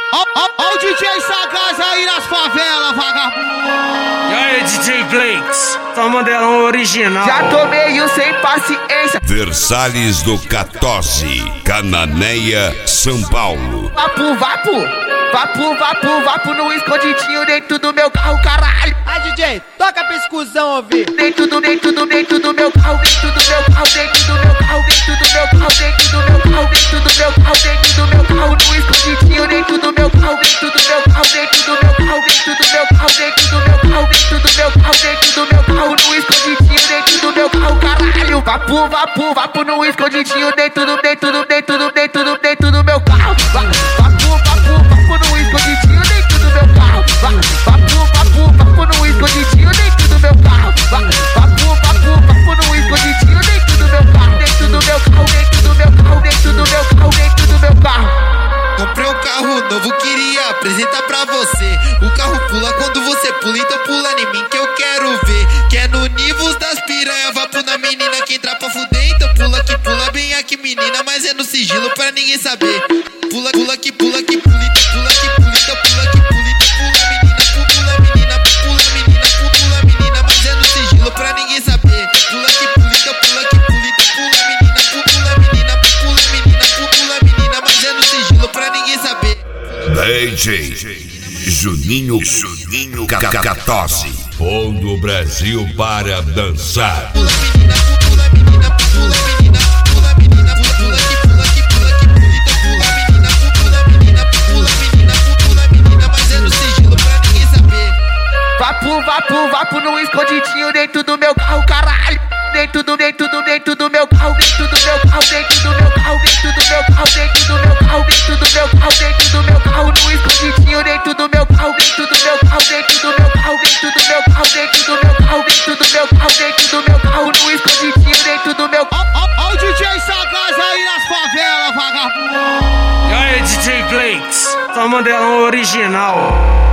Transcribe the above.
Ó o DJ Sagaz aí nas favelas, vagabundo. E aí, DJ Blakes, tua modelão original. Já tô meio sem paciência. Versalhes do 14, Cananéia, São Paulo. Vapo no escondidinho dentro do meu carro, caralho. Ah, DJ, toca pra escusão ouvir. Dentro do meu carro, dentro do meu carro, dentro do meu carro, dentro do meu carro, dentro do meu carro, dentro do meu carro, dentro do meu carro, dentro do meu carro, no escondidinho dentro do meu carro, dentro do meu carro, dentro do meu carro, dentro do meu carro, dentro do meu carro, dentro do meu carro, dentro do meu carro, no escondidinho dentro do meu carro, caralho. Vapo no escondidinho dentro do meu carro. Vapo no escondidinho dentro do meu carro. Vapo no escondidinho dentro do meu carro. Vapo no escondidinho dentro do meu carro. Dentro do meu carro, dentro do meu carro, dentro do meu carro, dentro do meu carro, dentro do meu carro. Comprei um carro novo, queria apresentar pra você. O carro pula quando você pula, então pula em mim que eu quero ver. Que é no Nivus das piranha, vapo na menina que entra pra fuder. Então pula que pula bem aqui menina, mas é no sigilo pra ninguém saber. Pula que pula que pula, então pula que pula, então pula que pula, então pula menina, pula menina, mas é no sigilo pra ninguém saber. Pula que pula, então pula que pula, então pula menina, mas é no sigilo pra ninguém saber. DJ Juninho 14, pondo o Brasil para dançar. Pula menina, pula menina, pula menina, pula menina, pula que pula que pula que pula, então pula menina, mas é no sigilo pra ninguém saber. Vapo no escondidinho dentro do meu carro, caralho. Dentro do meu carro, dentro do meu carro, dentro do meu carro, dentro do meu carro, dentro do meu carro, dentro do meu carro, dentro do meu carro, dentro do meu carro, no escondidinho dentro do meu carro, dentro do meu carro, dentro do meu carro, dentro do meu carro, dentro do meu carro, dentro do meu carro, dentro do meu carro, no escondidinho dentro do meu carro. Ó o DJ Sagaz aí nas favelas, vagabundo. E aí, DJ Blakes, tua modelão original.